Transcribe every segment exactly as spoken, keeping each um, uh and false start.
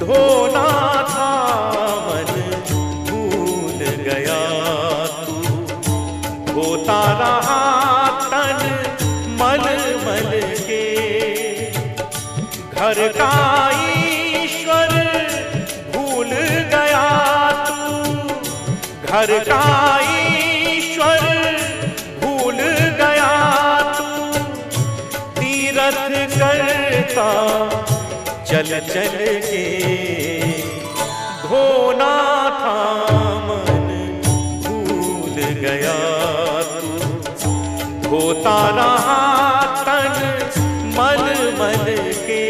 धोना था मन भूल गया तू, धोता रहा तन मल मल के। घर का ईश्वर भूल गया तू, घर का ईश्वर भूल गया तू। तीरथ करता चल चल के, धोना था मन भूल गया तू, धोता रहा तन मल मल के।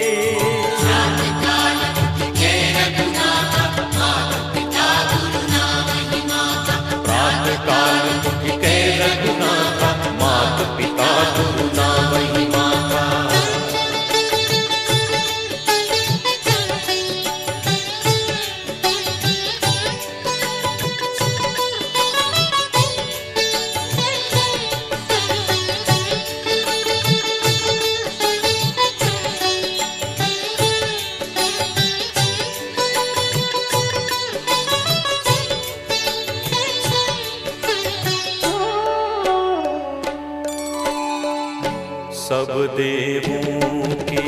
सब देवों के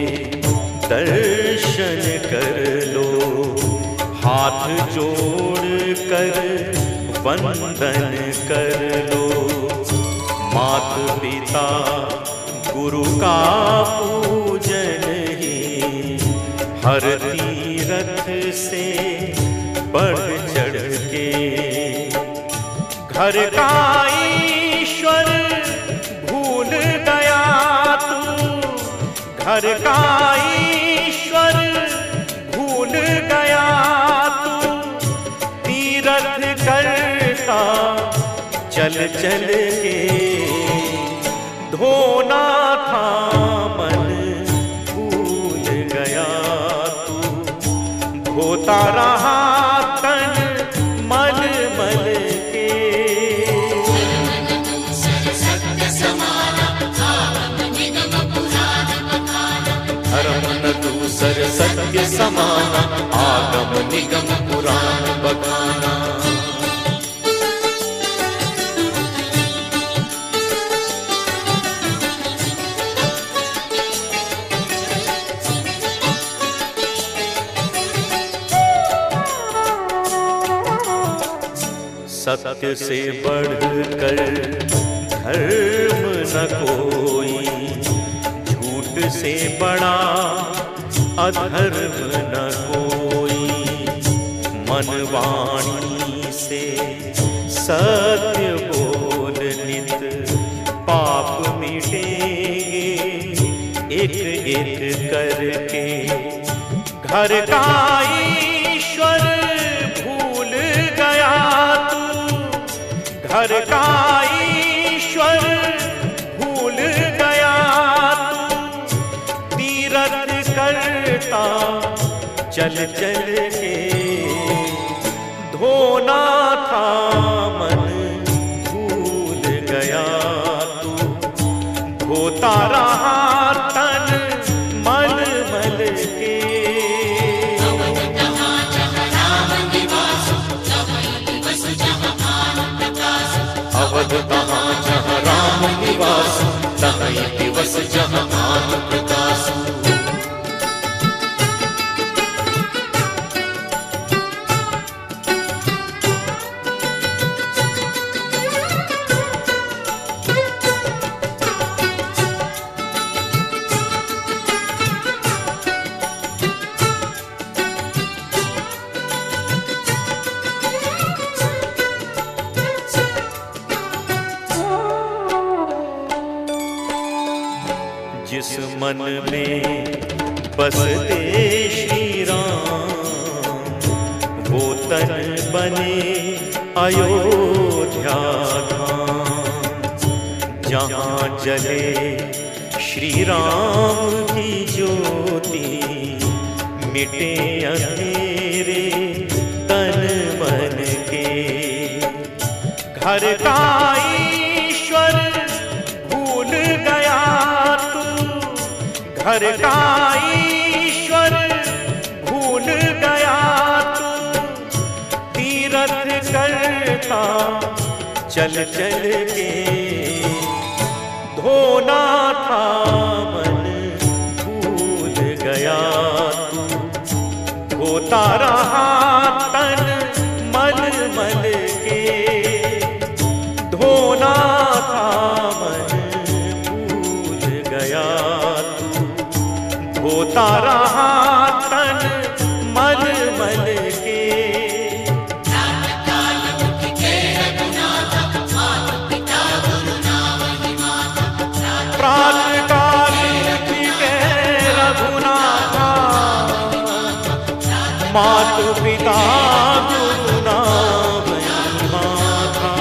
दर्शन कर लो, हाथ जोड़ कर वंदन कर लो। मात पिता गुरु का पूजन ही हर तीरथ से बढ़ चढ़ के। घर का ईश्वर भूल गया तू, घर का ईश्वर भूल गया तू। तीरथ करता चल चल के, धोना था मन भूल गया तू, धोता रहा तन मल मल के। धर्म न दूसर सत्य समाना, आगम निगम पुराण बखाना। सत्य से बढ़कर धर्म न कोई, झूठ से बड़ा अधर्म न कोई। मन वाणी से सत्य बोल नित, पाप मिटेंगे एक एक करके। घर का ईश्वर भूल गया तू, घर का ईश्वर भूल गया तू। तीरथ करता चल चल के, धोना था मन भूल गया तू, धोता रहा तन मल मल के। अवध तहाँ जहाँ राम निवास, तहीं दिवस जहाँ भानु प्रकाश। जिस मन में बसते श्री राम, वो तन बने अयोध्या धाम। जहाँ जले श्री राम की ज्योति, मिटे अंधेरे तन मन के। घर का ईश्वर भूल गया तू, घर का ईश्वर भूल चल चल के धोना था मन भूल गया तू, धोता रहा तन मल मल के, धोना था मन भूल गया तू, धोता रहा तन मल मल के। प्रात काल उठ के रघुनाथा, मातु पिता गुरु नाम माथा,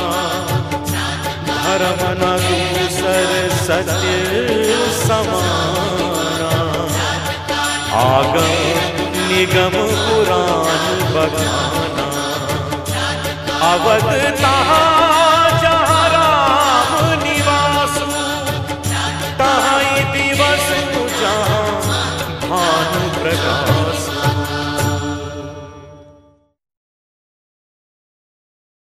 धर्म न दूसर सत्य समाना, आगम निगम पुराण बखाना, अवध तहाँ